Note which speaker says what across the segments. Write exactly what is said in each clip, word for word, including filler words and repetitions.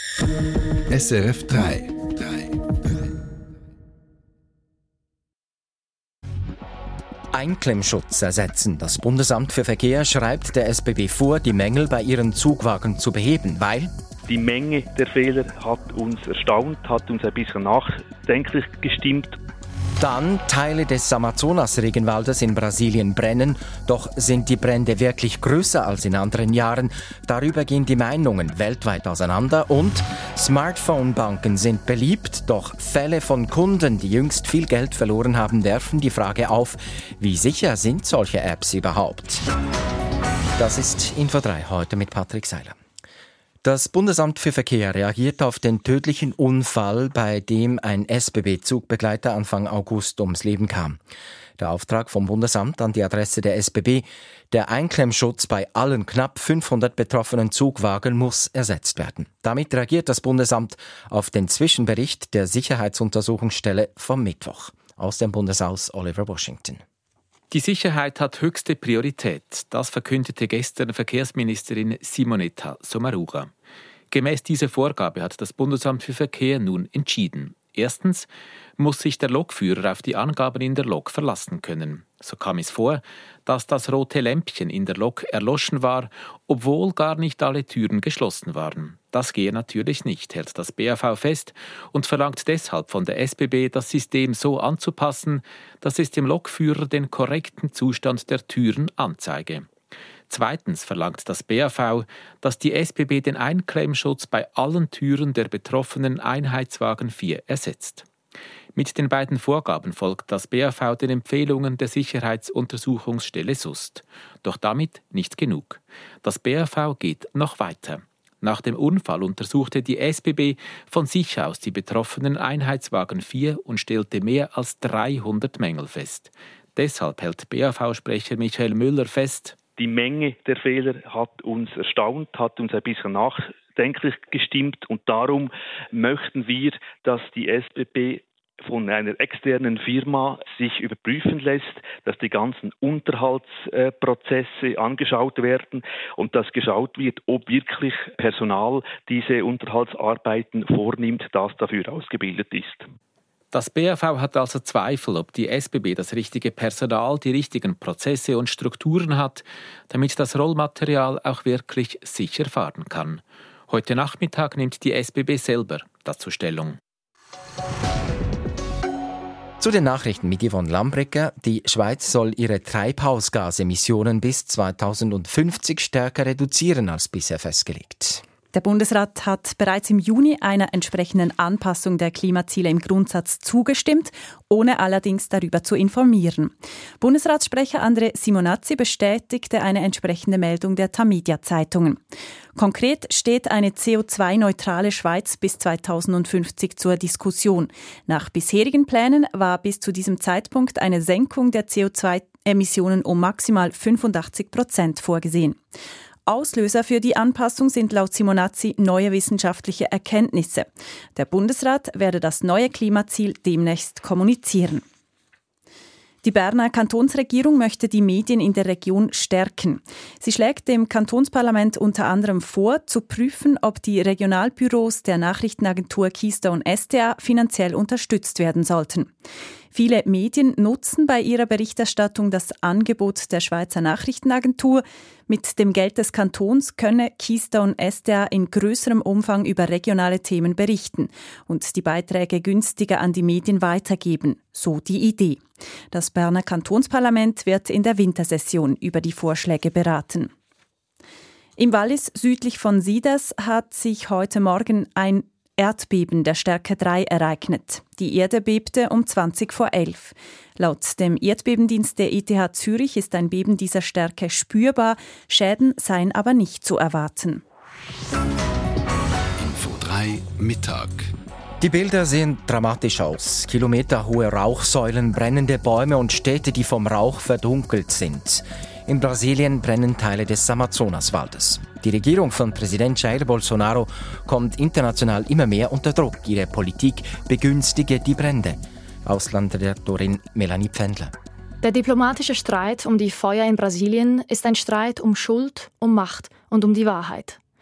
Speaker 1: S R F drei.
Speaker 2: Einklemmschutz ersetzen. Das Bundesamt für Verkehr schreibt der S B B vor, die Mängel bei ihren Zugwagen zu beheben, weil
Speaker 3: die Menge der Fehler hat uns erstaunt, hat uns ein bisschen nachdenklich gestimmt.
Speaker 2: Dann Teile des Amazonas-Regenwaldes in Brasilien brennen, doch sind die Brände wirklich größer als in anderen Jahren? Darüber gehen die Meinungen weltweit auseinander. Und Smartphone-Banken sind beliebt, doch Fälle von Kunden, die jüngst viel Geld verloren haben, werfen die Frage auf, wie sicher sind solche Apps überhaupt? Das ist Info drei, heute mit Patrick Seiler. Das Bundesamt für Verkehr reagiert auf den tödlichen Unfall, bei dem ein S B B-Zugbegleiter Anfang August ums Leben kam. Der Auftrag vom Bundesamt an die Adresse der S B B: der Einklemmschutz bei allen knapp fünfhundert betroffenen Zugwagen muss ersetzt werden. Damit reagiert das Bundesamt auf den Zwischenbericht der Sicherheitsuntersuchungsstelle vom Mittwoch. Aus dem Bundeshaus Oliver Washington.
Speaker 4: Die Sicherheit hat höchste Priorität. Das verkündete gestern Verkehrsministerin Simonetta Sommaruga. Gemäß dieser Vorgabe hat das Bundesamt für Verkehr nun entschieden. Erstens muss sich der Lokführer auf die Angaben in der Lok verlassen können. So kam es vor, dass das rote Lämpchen in der Lok erloschen war, obwohl gar nicht alle Türen geschlossen waren. Das gehe natürlich nicht, hält das B A V fest und verlangt deshalb von der S B B, das System so anzupassen, dass es dem Lokführer den korrekten Zustand der Türen anzeige. Zweitens verlangt das B A V, dass die S B B den Einklemmschutz bei allen Türen der betroffenen Einheitswagen vier ersetzt. Mit den beiden Vorgaben folgt das B A V den Empfehlungen der Sicherheitsuntersuchungsstelle S U S T. Doch damit nicht genug. Das B A V geht noch weiter. Nach dem Unfall untersuchte die S B B von sich aus die betroffenen Einheitswagen vier und stellte mehr als dreihundert Mängel fest. Deshalb hält B A V-Sprecher Michael Müller fest:
Speaker 3: Die Menge der Fehler hat uns erstaunt, hat uns ein bisschen nachdenklich gestimmt und darum möchten wir, dass die S B B von einer externen Firma sich überprüfen lässt, dass die ganzen Unterhaltsprozesse angeschaut werden und dass geschaut wird, ob wirklich Personal diese Unterhaltsarbeiten vornimmt, das dafür ausgebildet ist.
Speaker 4: Das B A V hat also Zweifel, ob die S B B das richtige Personal, die richtigen Prozesse und Strukturen hat, damit das Rollmaterial auch wirklich sicher fahren kann. Heute Nachmittag nimmt die S B B selber dazu Stellung.
Speaker 2: Zu den Nachrichten mit Yvonne Lambrecker. Die Schweiz soll ihre Treibhausgasemissionen bis zweitausendfünfzig stärker reduzieren als bisher festgelegt.
Speaker 5: Der Bundesrat hat bereits im Juni einer entsprechenden Anpassung der Klimaziele im Grundsatz zugestimmt, ohne allerdings darüber zu informieren. Bundesratssprecher André Simonazzi bestätigte eine entsprechende Meldung der Tamedia-Zeitungen. Konkret steht eine C O zwei neutrale Schweiz bis zweitausendfünfzig zur Diskussion. Nach bisherigen Plänen war bis zu diesem Zeitpunkt eine Senkung der C O zwei Emissionen um maximal fünfundachtzig Prozent vorgesehen. Auslöser für die Anpassung sind laut Simonazzi neue wissenschaftliche Erkenntnisse. Der Bundesrat werde das neue Klimaziel demnächst kommunizieren. Die Berner Kantonsregierung möchte die Medien in der Region stärken. Sie schlägt dem Kantonsparlament unter anderem vor, zu prüfen, ob die Regionalbüros der Nachrichtenagentur Keystone S D A finanziell unterstützt werden sollten. Viele Medien nutzen bei ihrer Berichterstattung das Angebot der Schweizer Nachrichtenagentur. Mit dem Geld des Kantons könne Keystone S D A in größerem Umfang über regionale Themen berichten und die Beiträge günstiger an die Medien weitergeben. So die Idee. Das Berner Kantonsparlament wird in der Wintersession über die Vorschläge beraten. Im Wallis südlich von Siders hat sich heute Morgen ein Erdbeben der Stärke drei ereignet. Die Erde bebte um zwanzig vor elf. Laut dem Erdbebendienst der E T H Zürich ist ein Beben dieser Stärke spürbar, Schäden seien aber nicht zu erwarten.
Speaker 1: Info drei Mittag.
Speaker 2: Die Bilder sehen dramatisch aus. Kilometerhohe Rauchsäulen, brennende Bäume und Städte, die vom Rauch verdunkelt sind. In Brasilien brennen Teile des Amazonaswaldes. Die Regierung von Präsident Jair Bolsonaro kommt international immer mehr unter Druck. Ihre Politik begünstige die Brände. Auslandredaktorin Melanie Pfändler.
Speaker 6: Der diplomatische Streit um die Feuer in Brasilien ist ein Streit um Schuld, um Macht und um die Wahrheit.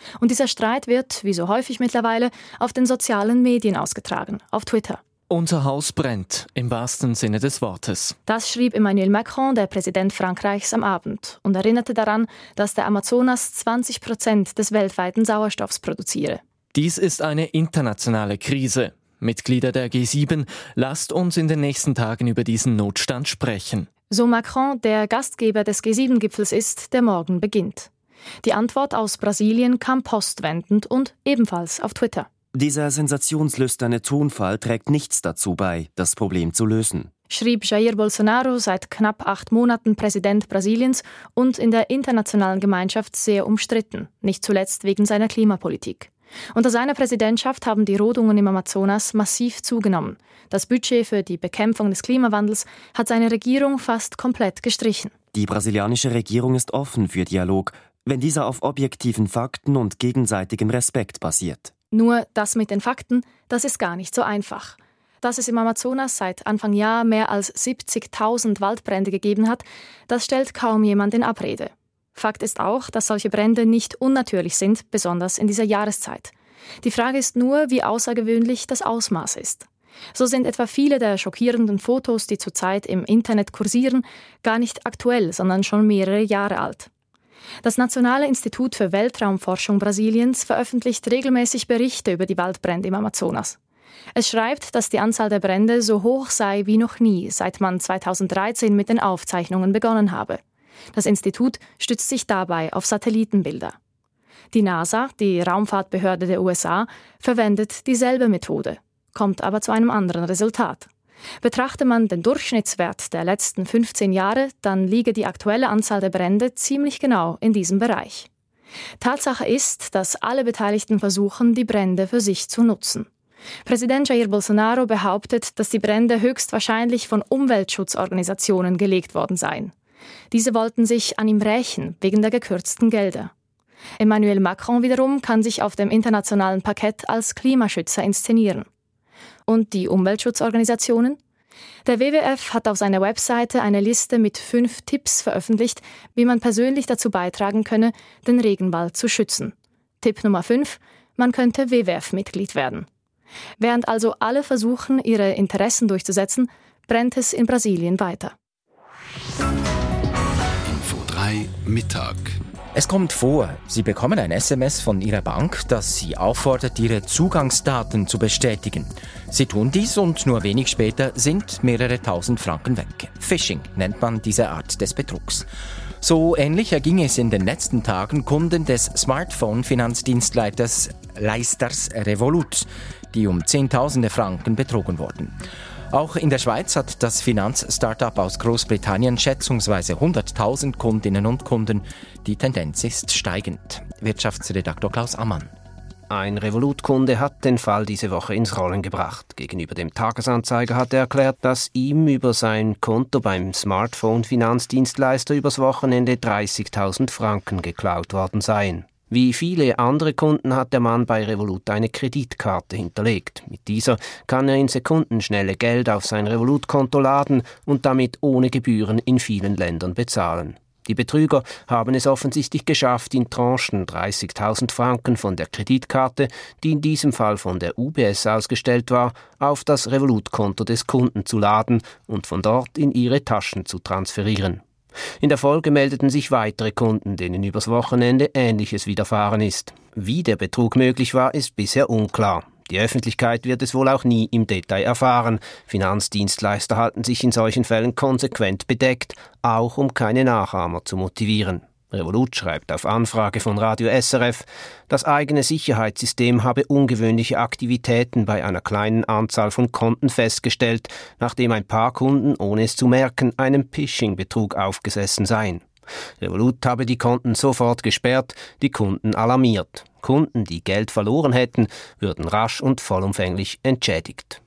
Speaker 6: Und dieser Streit wird, wie so häufig mittlerweile, auf den sozialen Medien ausgetragen, auf Twitter.
Speaker 7: Unser Haus brennt, im wahrsten Sinne des Wortes.
Speaker 6: Das schrieb Emmanuel Macron, der Präsident Frankreichs, am Abend und erinnerte daran, dass der Amazonas zwanzig Prozent des weltweiten Sauerstoffs produziere.
Speaker 7: Dies ist eine internationale Krise. Mitglieder der G sieben, lasst uns in den nächsten Tagen über diesen Notstand sprechen.
Speaker 6: So Macron, der Gastgeber des G sieben Gipfels ist, der morgen beginnt. Die Antwort aus Brasilien kam postwendend und ebenfalls auf Twitter.
Speaker 8: Dieser sensationslüsterne Tonfall trägt nichts dazu bei, das Problem zu lösen,
Speaker 6: schrieb Jair Bolsonaro, seit knapp acht Monaten Präsident Brasiliens und in der internationalen Gemeinschaft sehr umstritten, nicht zuletzt wegen seiner Klimapolitik. Unter seiner Präsidentschaft haben die Rodungen im Amazonas massiv zugenommen. Das Budget für die Bekämpfung des Klimawandels hat seine Regierung fast komplett gestrichen.
Speaker 8: Die brasilianische Regierung ist offen für Dialog, wenn dieser auf objektiven Fakten und gegenseitigem Respekt basiert.
Speaker 6: Nur das mit den Fakten, das ist gar nicht so einfach. Dass es im Amazonas seit Anfang Jahr mehr als siebzigtausend Waldbrände gegeben hat, das stellt kaum jemand in Abrede. Fakt ist auch, dass solche Brände nicht unnatürlich sind, besonders in dieser Jahreszeit. Die Frage ist nur, wie außergewöhnlich das Ausmaß ist. So sind etwa viele der schockierenden Fotos, die zurzeit im Internet kursieren, gar nicht aktuell, sondern schon mehrere Jahre alt. Das Nationale Institut für Weltraumforschung Brasiliens veröffentlicht regelmäßig Berichte über die Waldbrände im Amazonas. Es schreibt, dass die Anzahl der Brände so hoch sei wie noch nie, seit man zweitausenddreizehn mit den Aufzeichnungen begonnen habe. Das Institut stützt sich dabei auf Satellitenbilder. Die NASA, die Raumfahrtbehörde der U S A, verwendet dieselbe Methode, kommt aber zu einem anderen Resultat. Betrachte man den Durchschnittswert der letzten fünfzehn Jahre, dann liege die aktuelle Anzahl der Brände ziemlich genau in diesem Bereich. Tatsache ist, dass alle Beteiligten versuchen, die Brände für sich zu nutzen. Präsident Jair Bolsonaro behauptet, dass die Brände höchstwahrscheinlich von Umweltschutzorganisationen gelegt worden seien. Diese wollten sich an ihm rächen, wegen der gekürzten Gelder. Emmanuel Macron wiederum kann sich auf dem internationalen Parkett als Klimaschützer inszenieren. Und die Umweltschutzorganisationen? Der W W F hat auf seiner Webseite eine Liste mit fünf Tipps veröffentlicht, wie man persönlich dazu beitragen könne, den Regenwald zu schützen. Tipp Nummer fünf: Man könnte W W F-Mitglied werden. Während also alle versuchen, ihre Interessen durchzusetzen, brennt es in Brasilien weiter.
Speaker 1: Info drei Mittag.
Speaker 2: Es kommt vor, Sie bekommen ein S M S von Ihrer Bank, das Sie auffordert, Ihre Zugangsdaten zu bestätigen. Sie tun dies und nur wenig später sind mehrere tausend Franken weg. Phishing nennt man diese Art des Betrugs. So ähnlich erging es in den letzten Tagen Kunden des Smartphone-Finanzdienstleisters Leisters Revolut, die um Zehntausende Franken betrogen wurden. Auch in der Schweiz hat das Finanz-Startup aus Großbritannien schätzungsweise hunderttausend Kundinnen und Kunden. Die Tendenz ist steigend. Wirtschaftsredaktor Klaus Ammann.
Speaker 9: Ein Revolut-Kunde hat den Fall diese Woche ins Rollen gebracht. Gegenüber dem Tagesanzeiger hat er erklärt, dass ihm über sein Konto beim Smartphone-Finanzdienstleister übers Wochenende dreißigtausend Franken geklaut worden seien. Wie viele andere Kunden hat der Mann bei Revolut eine Kreditkarte hinterlegt. Mit dieser kann er in Sekundenschnelle Geld auf sein Revolut-Konto laden und damit ohne Gebühren in vielen Ländern bezahlen. Die Betrüger haben es offensichtlich geschafft, in Tranchen dreißigtausend Franken von der Kreditkarte, die in diesem Fall von der U B S ausgestellt war, auf das Revolut-Konto des Kunden zu laden und von dort in ihre Taschen zu transferieren. In der Folge meldeten sich weitere Kunden, denen übers Wochenende Ähnliches widerfahren ist. Wie der Betrug möglich war, ist bisher unklar. Die Öffentlichkeit wird es wohl auch nie im Detail erfahren. Finanzdienstleister halten sich in solchen Fällen konsequent bedeckt, auch um keine Nachahmer zu motivieren. Revolut schreibt auf Anfrage von Radio S R F, das eigene Sicherheitssystem habe ungewöhnliche Aktivitäten bei einer kleinen Anzahl von Konten festgestellt, nachdem ein paar Kunden, ohne es zu merken, einem Phishing-Betrug aufgesessen seien. Revolut habe die Konten sofort gesperrt, die Kunden alarmiert. Kunden, die Geld verloren hätten, würden rasch und vollumfänglich entschädigt.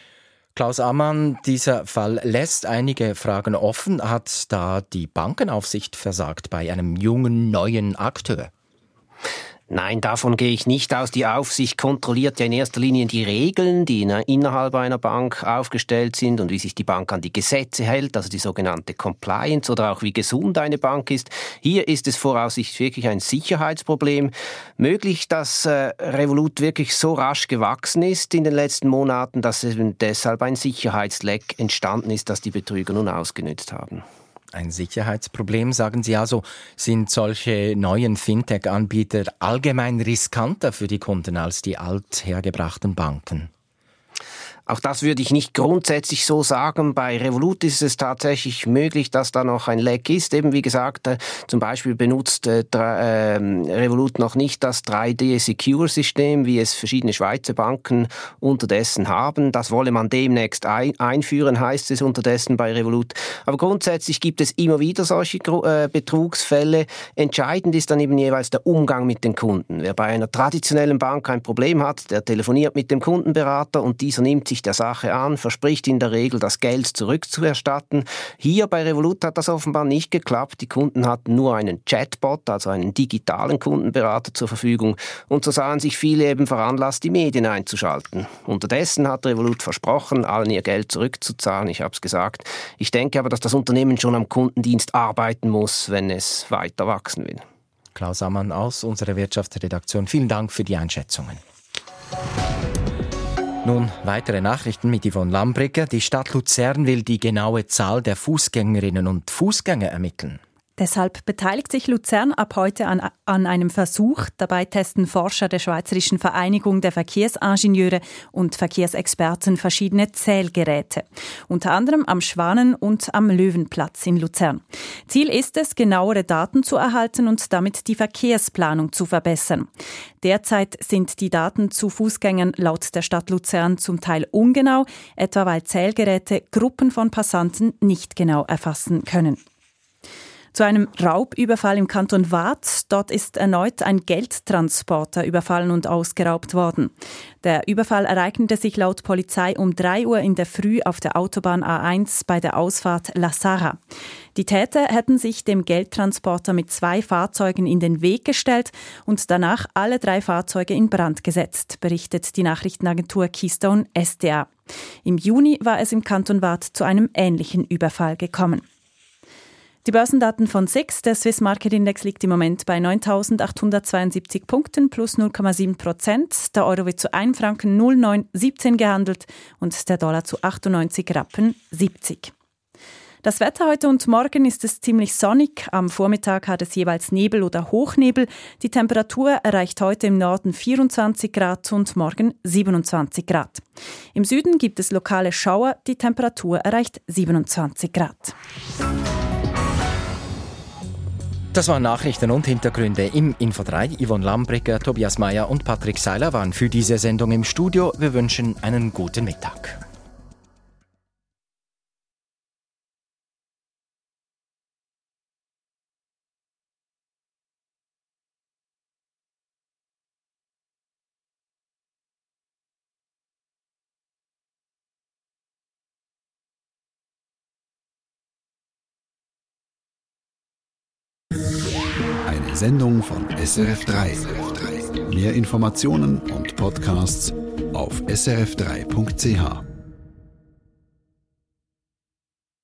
Speaker 2: Klaus Ammann, dieser Fall lässt einige Fragen offen. Hat da die Bankenaufsicht versagt bei einem jungen, neuen Akteur?
Speaker 9: Nein, davon gehe ich nicht aus. Die Aufsicht kontrolliert ja in erster Linie die Regeln, die innerhalb einer Bank aufgestellt sind und wie sich die Bank an die Gesetze hält, also die sogenannte Compliance oder auch wie gesund eine Bank ist. Hier ist es voraussichtlich wirklich ein Sicherheitsproblem. Möglich, dass äh, Revolut wirklich so rasch gewachsen ist in den letzten Monaten, dass eben deshalb ein Sicherheitsleck entstanden ist, das die Betrüger nun ausgenutzt haben.
Speaker 2: Ein Sicherheitsproblem, sagen Sie also, sind solche neuen Fintech-Anbieter allgemein riskanter für die Kunden als die althergebrachten Banken?
Speaker 9: Auch das würde ich nicht grundsätzlich so sagen. Bei Revolut ist es tatsächlich möglich, dass da noch ein Leck ist. Eben wie gesagt, äh, zum Beispiel benutzt äh, äh, Revolut noch nicht das drei D Secure System, wie es verschiedene Schweizer Banken unterdessen haben. Das wolle man demnächst ein- einführen, heißt es unterdessen bei Revolut. Aber grundsätzlich gibt es immer wieder solche äh, Betrugsfälle. Entscheidend ist dann eben jeweils der Umgang mit den Kunden. Wer bei einer traditionellen Bank ein Problem hat, der telefoniert mit dem Kundenberater und dieser nimmt sich der Sache an, verspricht in der Regel, das Geld zurückzuerstatten. Hier bei Revolut hat das offenbar nicht geklappt. Die Kunden hatten nur einen Chatbot, also einen digitalen Kundenberater zur Verfügung. Und so sahen sich viele eben veranlasst, die Medien einzuschalten. Unterdessen hat Revolut versprochen, allen ihr Geld zurückzuzahlen. Ich habe es gesagt. Ich denke aber, dass das Unternehmen schon am Kundendienst arbeiten muss, wenn es weiter wachsen will.
Speaker 2: Klaus Ammann aus unserer Wirtschaftsredaktion. Vielen Dank für die Einschätzungen. Nun weitere Nachrichten mit Yvonne Lambrigger. Die Stadt Luzern will die genaue Zahl der Fußgängerinnen und Fußgänger ermitteln.
Speaker 5: Deshalb beteiligt sich Luzern ab heute an, an einem Versuch. Dabei testen Forscher der Schweizerischen Vereinigung der Verkehrsingenieure und Verkehrsexperten verschiedene Zählgeräte. Unter anderem am Schwanen- und am Löwenplatz in Luzern. Ziel ist es, genauere Daten zu erhalten und damit die Verkehrsplanung zu verbessern. Derzeit sind die Daten zu Fußgängern laut der Stadt Luzern zum Teil ungenau, etwa weil Zählgeräte Gruppen von Passanten nicht genau erfassen können. Zu einem Raubüberfall im Kanton Waadt. Dort ist erneut ein Geldtransporter überfallen und ausgeraubt worden. Der Überfall ereignete sich laut Polizei um drei Uhr in der Früh auf der Autobahn A eins bei der Ausfahrt La Sarra. Die Täter hätten sich dem Geldtransporter mit zwei Fahrzeugen in den Weg gestellt und danach alle drei Fahrzeuge in Brand gesetzt, berichtet die Nachrichtenagentur Keystone S D A. Im Juni war es im Kanton Waadt zu einem ähnlichen Überfall gekommen. Die Börsendaten von S I X, der Swiss Market Index, liegt im Moment bei neuntausendachthundertzweiundsiebzig Punkten plus null Komma sieben Prozent. Der Euro wird zu einem Franken null Komma neun siebzehn gehandelt und der Dollar zu achtundneunzig Rappen siebzig. Das Wetter heute und morgen ist es ziemlich sonnig. Am Vormittag hat es jeweils Nebel oder Hochnebel. Die Temperatur erreicht heute im Norden vierundzwanzig Grad und morgen siebenundzwanzig Grad. Im Süden gibt es lokale Schauer. Die Temperatur erreicht siebenundzwanzig Grad.
Speaker 2: Das waren Nachrichten und Hintergründe im Info drei. Yvonne Lambrigger, Tobias Meyer und Patrick Seiler waren für diese Sendung im Studio. Wir wünschen einen guten Mittag.
Speaker 1: Eine Sendung von S R F drei. Mehr Informationen und Podcasts auf s r f drei punkt c h.